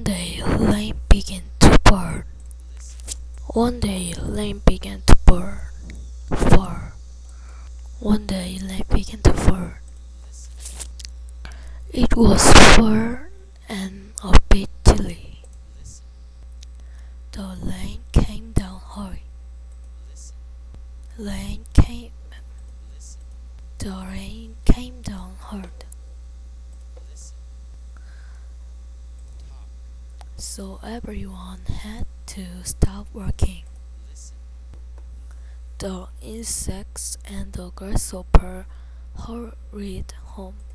One day, rain began to pour. One day, rain began to pour. Fall. One day, rain began to fall. It was fall and a bit chilly. The rain came down hard. Rain came. The rain came down hard. So everyone had to stop working. The insects and the grasshopper hurried home.